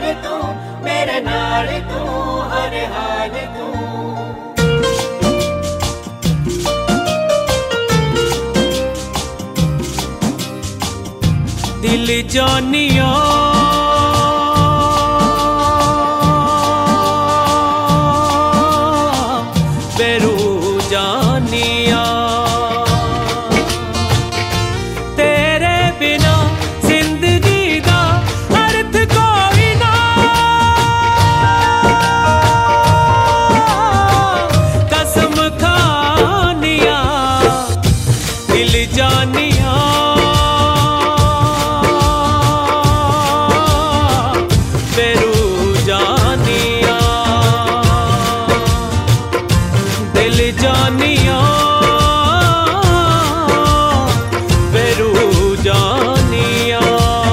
तू, मेरे नाल तू, हर हाल तू। दिल जानिया बेरू जानिया, तेरे बिना जिंदगी दा अर्थ कोई ना। कसम खानिया दिल जानिया बेरू जानिया, दिल जानिया बेरू जानिया।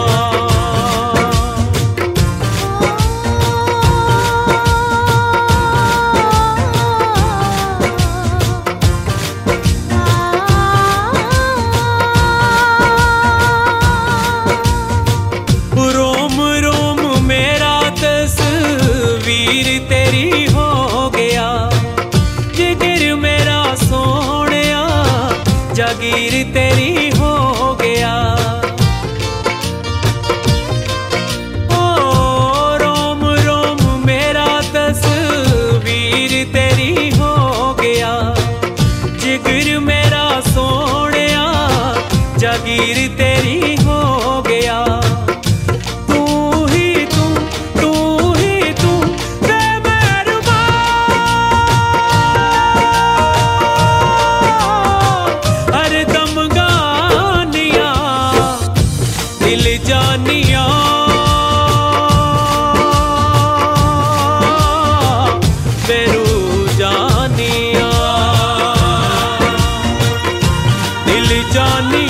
रोम रोम मेरा तस्वीर तेरी हो गया, जिगर मेरा सोहणिया जागीर तेरी हो गया। ओ रोम रोम मेरा तस्वीर तेरी हो गया, जिगर मेरा सोहणिया जागीर तेरी हो गया। तू ही तू हरदम गानिया दिल जानिया बेरू जानिया, दिल जानिया।